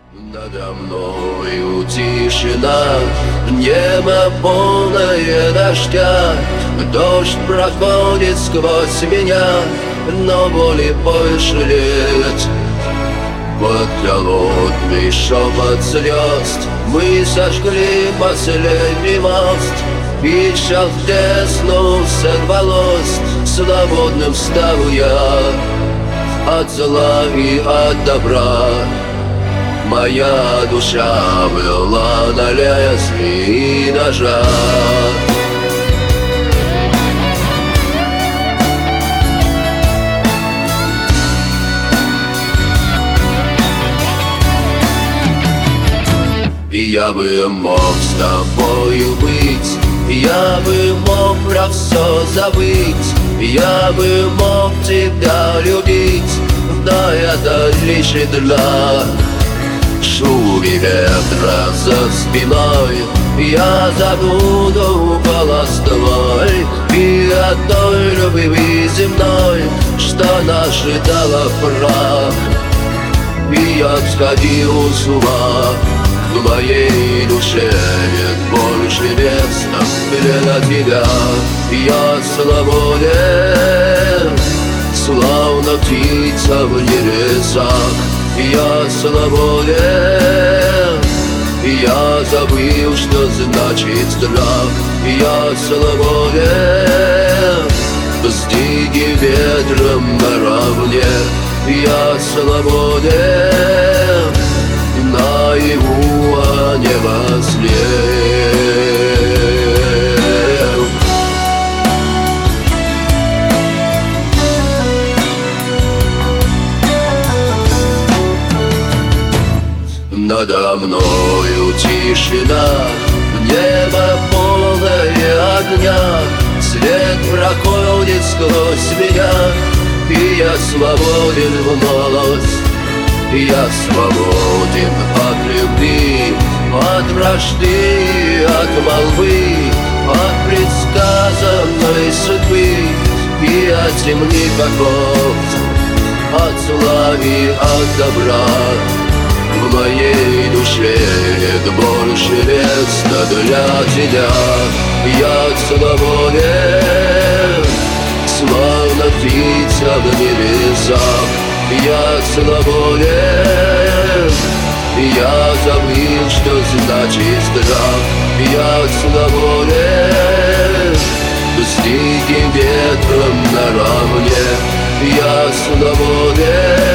Надо мною тишина, небо полное дождя. Дождь проходит сквозь меня, но более больше лет. Под холодный шепот звезд мы сожгли последний мост. И шаг деснулся волос, свободным стал я от зла и от добра. Моя душа была на лезвии ножа. Я бы мог с тобою быть, я бы мог про все забыть, я бы мог тебя любить, но это лишь игра. Шуми ветра за спиной, я забуду голос твой и от той любви земной, что нас ждала прах. И я сходил с ума, в моей душе нет больше места для тебя. Я свободен, словно птица в небесах. Я свободен, я забыл, что значит страх. Я свободен, с диким ветром наравне. Я свободен, наяву, а не во сне. Надо мною тишина, небо полное огня. Свет проходит сквозь меня, и я свободен вновь. Я свободен от любви, от вражды, от молвы, от предсказанной судьбы и от земных оков, от зла и от добра. В моей душе нет больше места для тебя. Я свободен, словно птица в небесах. Я свободен, я забыл, что значит страх. Я свободен, с диким ветром наравне. Я свободен,